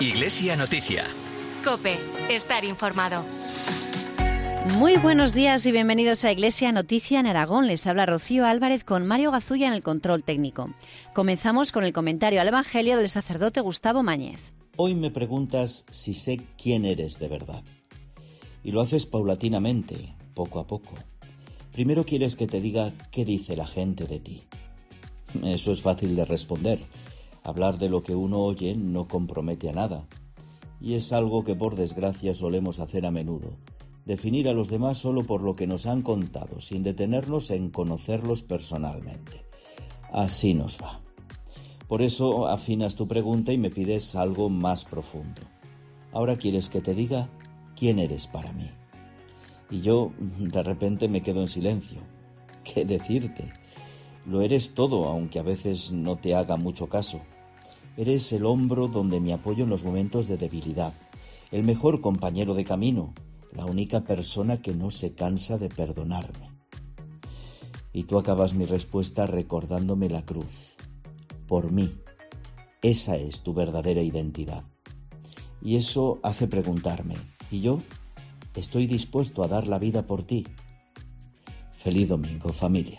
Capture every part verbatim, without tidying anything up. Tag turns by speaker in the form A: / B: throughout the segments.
A: Iglesia Noticia.
B: COPE. Estar informado.
C: Muy buenos días y bienvenidos a Iglesia Noticia en Aragón. Les habla Rocío Álvarez con Mario Gazulla en el control técnico. Comenzamos con el comentario al Evangelio del sacerdote Gustavo Mañez.
D: Hoy me preguntas si sé quién eres de verdad. Y lo haces paulatinamente, poco a poco. Primero quieres que te diga qué dice la gente de ti. Eso es fácil de responder. Hablar de lo que uno oye no compromete a nada. Y es algo que por desgracia solemos hacer a menudo. Definir a los demás solo por lo que nos han contado, sin detenernos en conocerlos personalmente. Así nos va. Por eso afinas tu pregunta y me pides algo más profundo. Ahora quieres que te diga quién eres para mí. Y yo, de repente, me quedo en silencio. ¿Qué decirte? Lo eres todo, aunque a veces no te haga mucho caso. Eres el hombro donde me apoyo en los momentos de debilidad, el mejor compañero de camino, la única persona que no se cansa de perdonarme. Y tú acabas mi respuesta recordándome la cruz. Por mí. Esa es tu verdadera identidad. Y eso hace preguntarme, ¿y yo? Estoy dispuesto a dar la vida por ti. Feliz domingo, familia.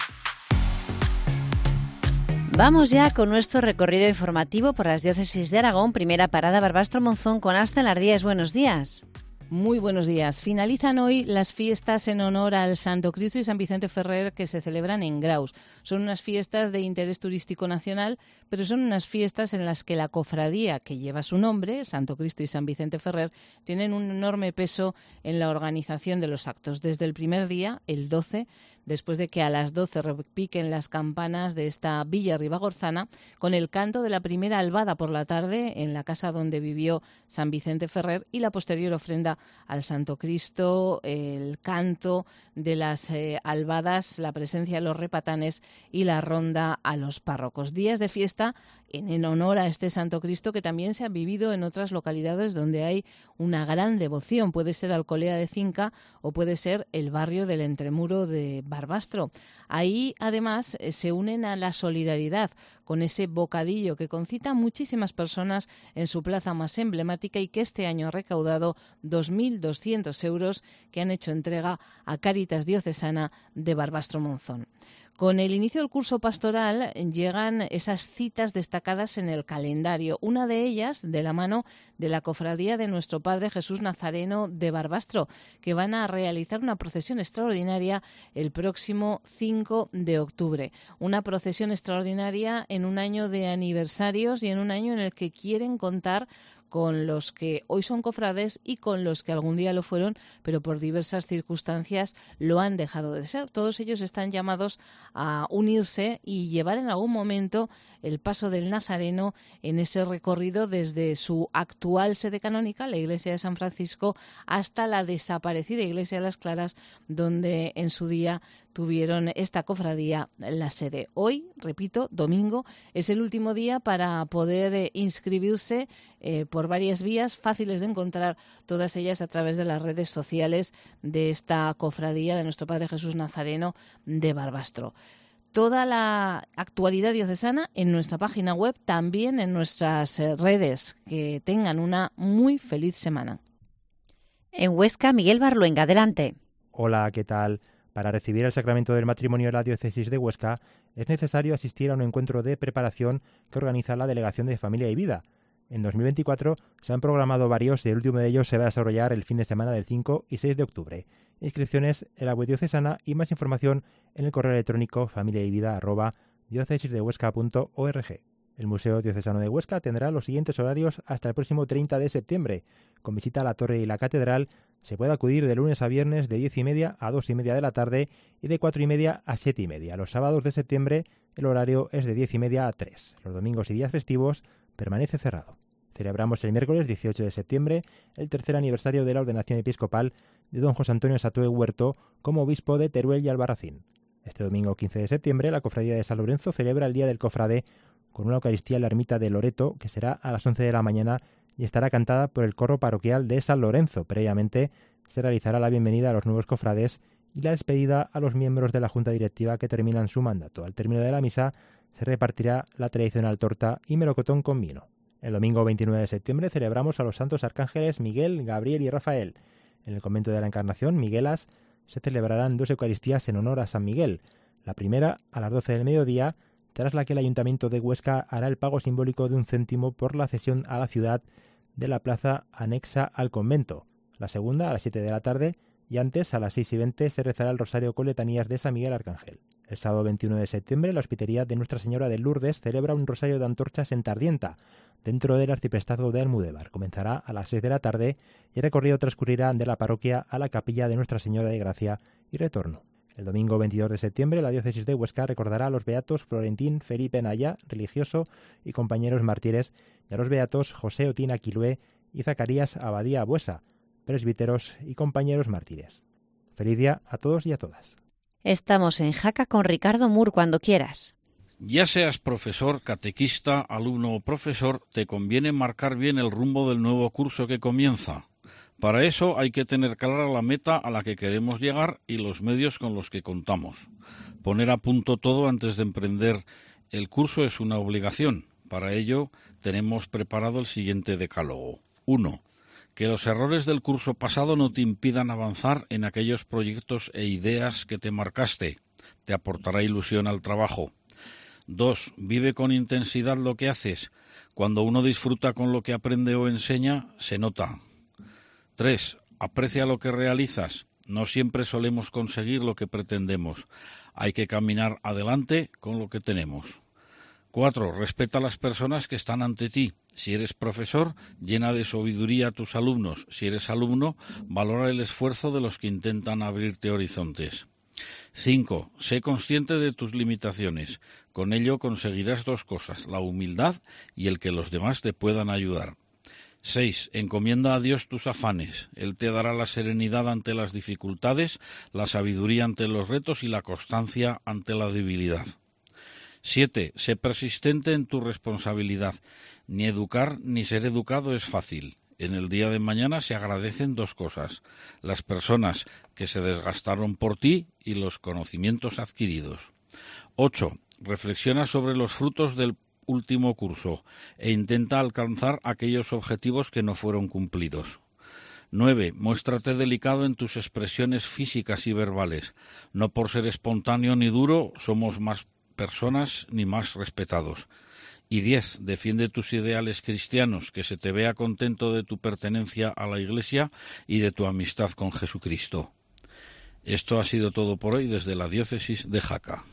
C: Vamos ya con nuestro recorrido informativo por las diócesis de Aragón. Primera parada, Barbastro Monzón con Asta Lardíez. Buenos días.
E: Muy buenos días. Finalizan hoy las fiestas en honor al Santo Cristo y San Vicente Ferrer que se celebran en Graus. Son unas fiestas de interés turístico nacional, pero son unas fiestas en las que la cofradía que lleva su nombre, Santo Cristo y San Vicente Ferrer, tienen un enorme peso en la organización de los actos. Desde el primer día, el doce, después de que a las doce repiquen las campanas de esta villa ribagorzana, con el canto de la primera albada por la tarde en la casa donde vivió San Vicente Ferrer y la posterior ofrenda al Santo Cristo, el canto de las eh, albadas, la presencia de los repatanes y la ronda a los párrocos. Días de fiesta en, en honor a este Santo Cristo que también se han vivido en otras localidades donde hay una gran devoción. Puede ser Alcolea de Cinca o puede ser el barrio del Entremuro de Barbastro. Ahí, además, se unen a la solidaridad con ese bocadillo que concita a muchísimas personas en su plaza más emblemática y que este año ha recaudado dos mil doscientos euros que han hecho entrega a Cáritas Diocesana de Barbastro Monzón. Con el inicio del curso pastoral llegan esas citas destacadas en el calendario, una de ellas de la mano de la Cofradía de Nuestro Padre Jesús Nazareno de Barbastro, que van a realizar una procesión extraordinaria el próximo cinco de octubre. Una procesión extraordinaria en un año de aniversarios y en un año en el que quieren contar con los que hoy son cofrades y con los que algún día lo fueron, pero por diversas circunstancias lo han dejado de ser. Todos ellos están llamados a unirse y llevar en algún momento el paso del Nazareno en ese recorrido desde su actual sede canónica, la Iglesia de San Francisco, hasta la desaparecida Iglesia de las Claras, donde en su día tuvieron esta cofradía la sede. Hoy, repito, domingo, es el último día para poder eh, inscribirse eh, por varias vías fáciles de encontrar, todas ellas a través de las redes sociales de esta cofradía de Nuestro Padre Jesús Nazareno de Barbastro. Toda la actualidad diocesana en nuestra página web, también en nuestras eh, redes. Que tengan una muy feliz semana.
C: En Huesca, Miguel Barluenga, adelante.
F: Hola, ¿qué tal? Para recibir el sacramento del matrimonio de la diócesis de Huesca es necesario asistir a un encuentro de preparación que organiza la Delegación de Familia y Vida. En dos mil veinticuatro se han programado varios y el último de ellos se va a desarrollar el fin de semana del cinco y seis de octubre. Inscripciones en la web diocesana y más información en el correo electrónico familiayvida arroba diócesisdehuesca punto org. El Museo Diocesano de Huesca tendrá los siguientes horarios hasta el próximo treinta de septiembre. Con visita a la Torre y la Catedral se puede acudir de lunes a viernes de diez y media a dos y media de la tarde y de cuatro y media a siete y media. Los sábados de septiembre el horario es de diez y media a tres. Los domingos y días festivos permanece cerrado. Celebramos el miércoles dieciocho de septiembre el tercer aniversario de la ordenación episcopal de don José Antonio Satoe Huerto como obispo de Teruel y Albarracín. Este domingo quince de septiembre la Cofradía de San Lorenzo celebra el Día del Cofrade con una Eucaristía en la ermita de Loreto que será a las once de la mañana y estará cantada por el coro parroquial de San Lorenzo. Previamente se realizará la bienvenida a los nuevos cofrades y la despedida a los miembros de la Junta Directiva que terminan su mandato. Al término de la misa se repartirá la tradicional torta y melocotón con vino. El domingo veintinueve de septiembre celebramos a los santos arcángeles Miguel, Gabriel y Rafael. En el convento de la Encarnación, Miguelas, se celebrarán dos Eucaristías en honor a San Miguel. La primera a las doce del mediodía, tras la que el Ayuntamiento de Huesca hará el pago simbólico de un céntimo por la cesión a la ciudad de la plaza anexa al convento. La segunda a las siete de la tarde y antes a las seis y veinte se rezará el rosario con letanías de San Miguel Arcángel. El sábado veintiuno de septiembre la Hospitería de Nuestra Señora de Lourdes celebra un rosario de antorchas en Tardienta, dentro del arciprestazgo de Almudévar. Comenzará a las seis de la tarde y el recorrido transcurrirá de la parroquia a la capilla de Nuestra Señora de Gracia y retorno. El domingo veintidós de septiembre la diócesis de Huesca recordará a los beatos Florentín Felipe Naya, religioso y compañeros mártires, y a los beatos José Otín Aquilué y Zacarías Abadía Buesa, presbíteros y compañeros mártires. Feliz día a todos y a todas.
C: Estamos en Jaca con Ricardo Mur cuando quieras.
A: Ya seas profesor, catequista, alumno o profesor, te conviene marcar bien el rumbo del nuevo curso que comienza. Para eso hay que tener clara la meta a la que queremos llegar y los medios con los que contamos. Poner a punto todo antes de emprender el curso es una obligación. Para ello tenemos preparado el siguiente decálogo. uno. Que los errores del curso pasado no te impidan avanzar en aquellos proyectos e ideas que te marcaste. Te aportará ilusión al trabajo. dos. Vive con intensidad lo que haces. Cuando uno disfruta con lo que aprende o enseña, se nota. tres. Aprecia lo que realizas. No siempre solemos conseguir lo que pretendemos. Hay que caminar adelante con lo que tenemos. cuatro. Respeta a las personas que están ante ti. Si eres profesor, llena de sabiduría a tus alumnos. Si eres alumno, valora el esfuerzo de los que intentan abrirte horizontes. cinco. Sé consciente de tus limitaciones. Con ello conseguirás dos cosas, la humildad y el que los demás te puedan ayudar. seis. Encomienda a Dios tus afanes. Él te dará la serenidad ante las dificultades, la sabiduría ante los retos y la constancia ante la debilidad. siete. Sé persistente en tu responsabilidad. Ni educar ni ser educado es fácil. En el día de mañana se agradecen dos cosas, las personas que se desgastaron por ti y los conocimientos adquiridos. ocho. Reflexiona sobre los frutos del último curso e intenta alcanzar aquellos objetivos que no fueron cumplidos. nueve. Muéstrate delicado en tus expresiones físicas y verbales. No por ser espontáneo ni duro somos más personas ni más respetados. Y diez. Defiende tus ideales cristianos, que se te vea contento de tu pertenencia a la Iglesia y de tu amistad con Jesucristo. Esto ha sido todo por hoy desde la diócesis de Jaca.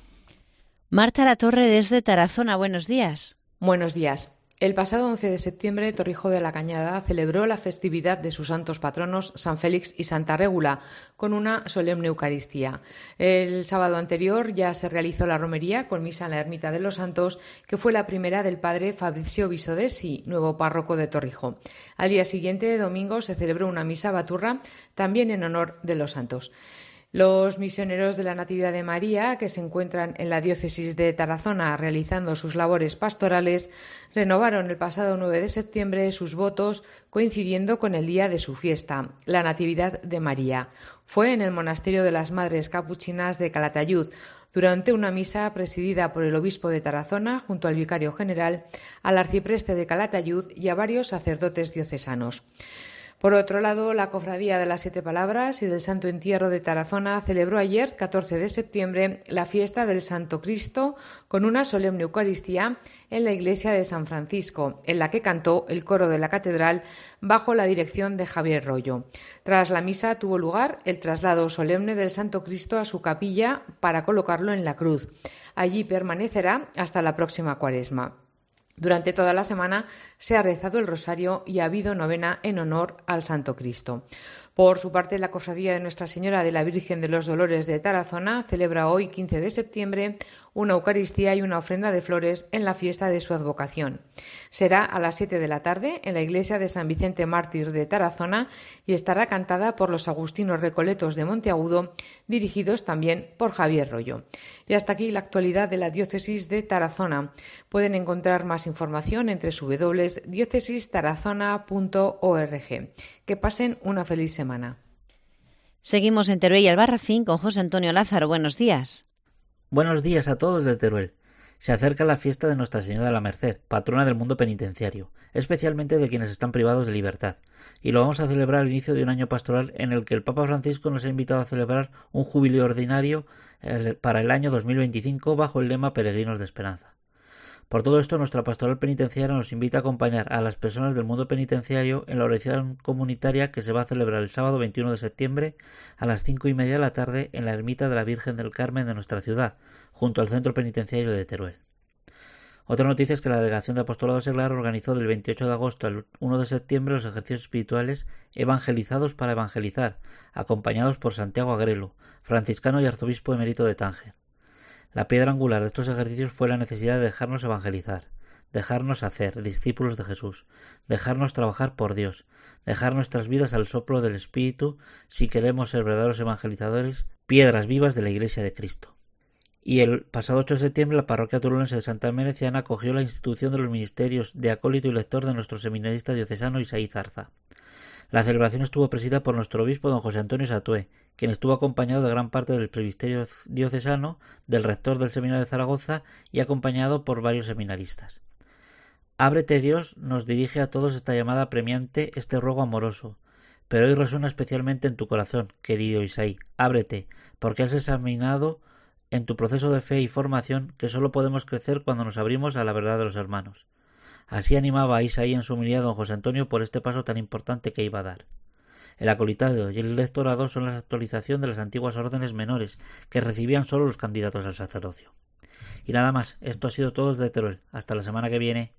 C: Marta Latorre desde Tarazona, buenos días.
G: Buenos días. El pasado once de septiembre, Torrijos de la Cañada celebró la festividad de sus santos patronos, San Félix y Santa Régula, con una solemne Eucaristía. El sábado anterior ya se realizó la romería con misa en la Ermita de los Santos, que fue la primera del padre Fabrizio Visodesi, nuevo párroco de Torrijos. Al día siguiente, domingo, se celebró una misa baturra, también en honor de los santos. Los misioneros de la Natividad de María, que se encuentran en la diócesis de Tarazona realizando sus labores pastorales, renovaron el pasado nueve de septiembre sus votos coincidiendo con el día de su fiesta, la Natividad de María. Fue en el monasterio de las Madres Capuchinas de Calatayud, durante una misa presidida por el obispo de Tarazona junto al vicario general, al arcipreste de Calatayud y a varios sacerdotes diocesanos. Por otro lado, la Cofradía de las Siete Palabras y del Santo Entierro de Tarazona celebró ayer, catorce de septiembre, la fiesta del Santo Cristo con una solemne Eucaristía en la iglesia de San Francisco, en la que cantó el coro de la catedral bajo la dirección de Javier Rollo. Tras la misa tuvo lugar el traslado solemne del Santo Cristo a su capilla para colocarlo en la cruz. Allí permanecerá hasta la próxima Cuaresma. Durante toda la semana se ha rezado el rosario y ha habido novena en honor al Santo Cristo. Por su parte, la Cofradía de Nuestra Señora de la Virgen de los Dolores de Tarazona celebra hoy, quince de septiembre, una Eucaristía y una ofrenda de flores en la fiesta de su advocación. Será a las siete de la tarde en la iglesia de San Vicente Mártir de Tarazona y estará cantada por los agustinos recoletos de Monteagudo, dirigidos también por Javier Rollo. Y hasta aquí la actualidad de la diócesis de Tarazona. Pueden encontrar más información en doble u doble u doble u punto diócesis tarazona punto org. Que pasen una feliz semana.
C: Seguimos en Teruel y Albarracín con José Antonio Lázaro. Buenos días.
H: Buenos días a todos de Teruel. Se acerca la fiesta de Nuestra Señora de la Merced, patrona del mundo penitenciario, especialmente de quienes están privados de libertad, y lo vamos a celebrar al inicio de un año pastoral en el que el Papa Francisco nos ha invitado a celebrar un jubileo ordinario para el año dos mil veinticinco bajo el lema Peregrinos de Esperanza. Por todo esto, nuestra pastoral penitenciaria nos invita a acompañar a las personas del mundo penitenciario en la oración comunitaria que se va a celebrar el sábado veintiuno de septiembre a las cinco y media de la tarde en la ermita de la Virgen del Carmen de nuestra ciudad, junto al centro penitenciario de Teruel. Otra noticia es que la Delegación de Apostolado Seglar organizó del veintiocho de agosto al primero de septiembre los ejercicios espirituales Evangelizados para Evangelizar, acompañados por Santiago Agrelo, franciscano y arzobispo emérito de Tánger. La piedra angular de estos ejercicios fue la necesidad de dejarnos evangelizar, dejarnos hacer discípulos de Jesús, dejarnos trabajar por Dios, dejar nuestras vidas al soplo del Espíritu si queremos ser verdaderos evangelizadores, piedras vivas de la Iglesia de Cristo. Y el pasado ocho de septiembre la parroquia turulense de Santa Meneciana acogió la institución de los ministerios de acólito y lector de nuestro seminarista diocesano Isaí Zarza. La celebración estuvo presidida por nuestro obispo don José Antonio Satué, quien estuvo acompañado de gran parte del presbiterio diocesano, del rector del Seminario de Zaragoza y acompañado por varios seminaristas. Ábrete Dios nos dirige a todos esta llamada premiante, este ruego amoroso, pero hoy resuena especialmente en tu corazón, querido Isaí. Ábrete, porque has examinado en tu proceso de fe y formación que solo podemos crecer cuando nos abrimos a la verdad de los hermanos. Así animaba a Isaí en su homilía don José Antonio por este paso tan importante que iba a dar. El acolitado y el lectorado son la actualización de las antiguas órdenes menores que recibían solo los candidatos al sacerdocio. Y nada más, esto ha sido todo desde Teruel. Hasta la semana que viene.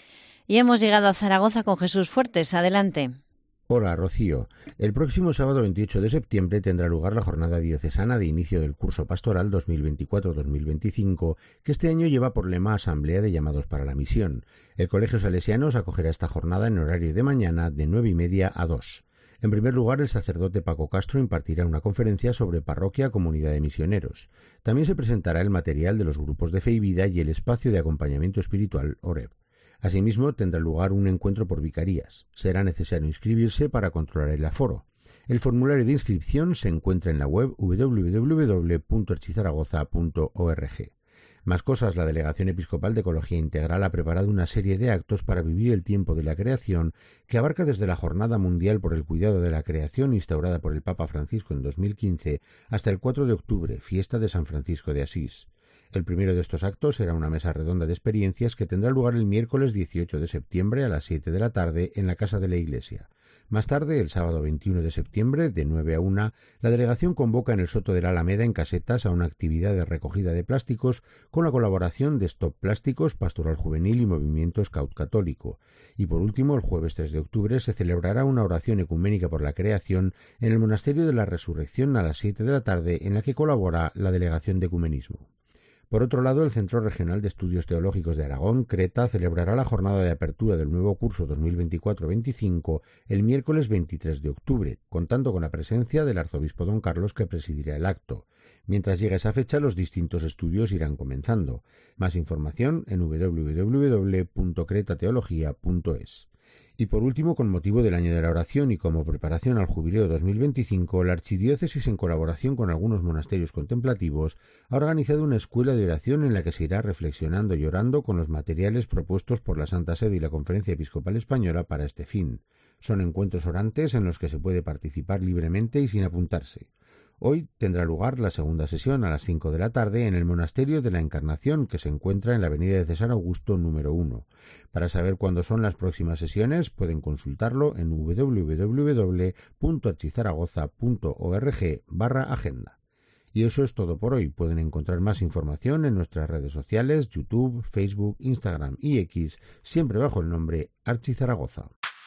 C: Y hemos llegado a Zaragoza con Jesús Fuertes. Adelante.
I: Hola, Rocío. El próximo sábado veintiocho de septiembre tendrá lugar la jornada diocesana de inicio del curso pastoral dos mil veinticuatro dos mil veinticinco, que este año lleva por lema Asamblea de Llamados para la Misión. El Colegio Salesianos acogerá esta jornada en horario de mañana de nueve y media a dos. En primer lugar, el sacerdote Paco Castro impartirá una conferencia sobre parroquia comunidad de misioneros. También se presentará el material de los grupos de fe y vida y el espacio de acompañamiento espiritual Oreb. Asimismo, tendrá lugar un encuentro por vicarías. Será necesario inscribirse para controlar el aforo. El formulario de inscripción se encuentra en la web doble u doble u doble u punto archizaragoza punto org. Más cosas, la Delegación Episcopal de Ecología Integral ha preparado una serie de actos para vivir el tiempo de la creación que abarca desde la Jornada Mundial por el Cuidado de la Creación instaurada por el Papa Francisco en dos mil quince hasta el cuatro de octubre, fiesta de San Francisco de Asís. El primero de estos actos será una mesa redonda de experiencias que tendrá lugar el miércoles dieciocho de septiembre a las siete de la tarde en la Casa de la Iglesia. Más tarde, el sábado veintiuno de septiembre, de nueve a una, la delegación convoca en el Soto de la Alameda en Casetas a una actividad de recogida de plásticos con la colaboración de Stop Plásticos, Pastoral Juvenil y Movimiento Scout Católico. Y por último, el jueves tres de octubre se celebrará una oración ecuménica por la creación en el Monasterio de la Resurrección a las siete de la tarde en la que colabora la Delegación de Ecumenismo. Por otro lado, el Centro Regional de Estudios Teológicos de Aragón, Creta, celebrará la jornada de apertura del nuevo curso dos mil veinticuatro veinticinco el miércoles veintitrés de octubre, contando con la presencia del arzobispo don Carlos, que presidirá el acto. Mientras llegue esa fecha, los distintos estudios irán comenzando. Más información en doble u doble u doble u punto creta teología punto es. Y por último, con motivo del Año de la Oración y como preparación al Jubileo dos mil veinticinco, la Archidiócesis, en colaboración con algunos monasterios contemplativos, ha organizado una escuela de oración en la que se irá reflexionando y orando con los materiales propuestos por la Santa Sede y la Conferencia Episcopal Española para este fin. Son encuentros orantes en los que se puede participar libremente y sin apuntarse. Hoy tendrá lugar la segunda sesión a las cinco de la tarde en el Monasterio de la Encarnación, que se encuentra en la avenida de César Augusto número uno. Para saber cuándo son las próximas sesiones pueden consultarlo en doble u doble u doble u punto archizaragoza punto org barra agenda. Y eso es todo por hoy. Pueden encontrar más información en nuestras redes sociales, YouTube, Facebook, Instagram y X, siempre bajo el nombre Archizaragoza.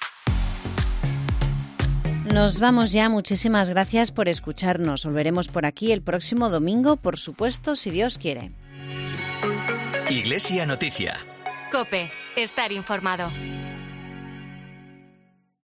C: Nos vamos ya. Muchísimas gracias por escucharnos. Volveremos por aquí el próximo domingo, por supuesto, si Dios quiere.
J: Iglesia Noticia.
B: COPE. Estar informado.